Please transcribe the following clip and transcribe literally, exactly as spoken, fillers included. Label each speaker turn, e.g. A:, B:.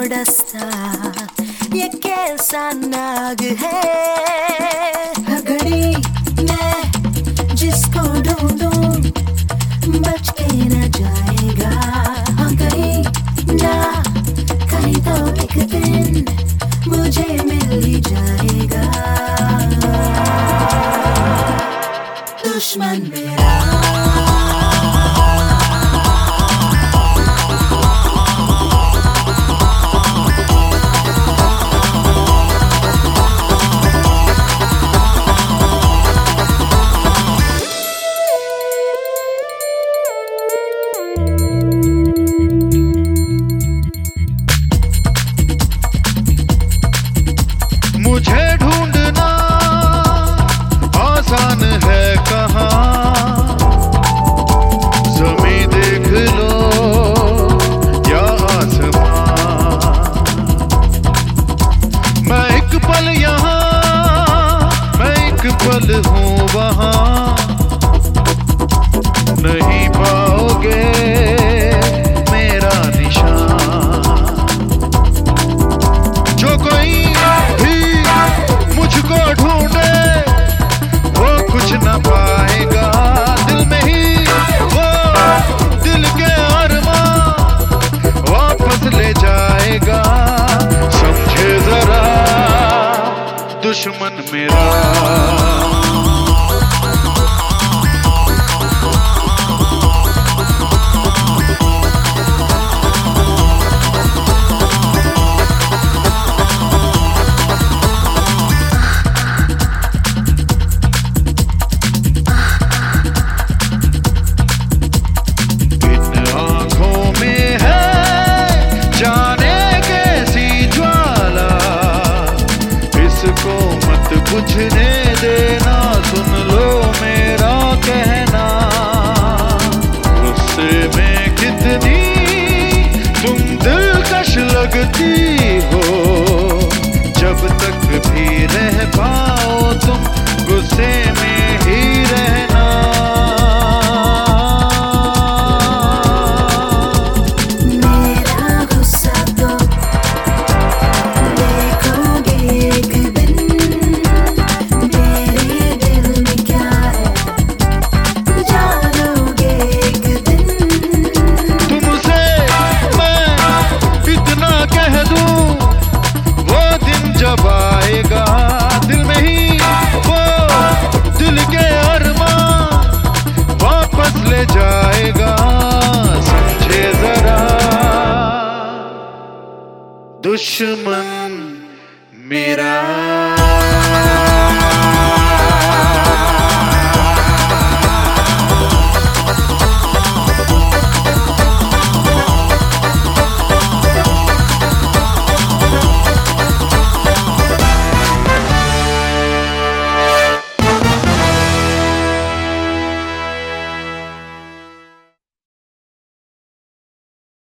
A: डसता ये कैसा नाग है। हर घड़ी मैं जिसको ढूंढूं बच के न जाएगा। हाँ कहीं ना कहीं तो एक दिन मुझे मिल ही जाएगा। दुश्मन मेरा
B: मुझे ढूंढना आसान है कहाँ, ज़मीं देख लो या आसमां। मैं एक पल यहाँ, मैं एक पल हूँ वहाँ, नहीं पाओगे मेरा निशान। जो कोई मुझको ढूंढे वो कुछ न पाएगा। दिल में ही वो दिल के अरमां वापस ले जाएगा। समझे जरा दुश्मन मेरा। बुझने देना, सुन लो मेरा कहना। गुस्से में कितनी तुम दिलकश लगती हो, जब तक भी रह पाओ तुम गुस्से में ही रहना।
A: मेरा गुस्सा तो देखोगे एक दिन,
B: जब आएगा दिल में ही वो दिल के अरमां वापस ले जाएगा। समझे जरा दुश्मन मेरा।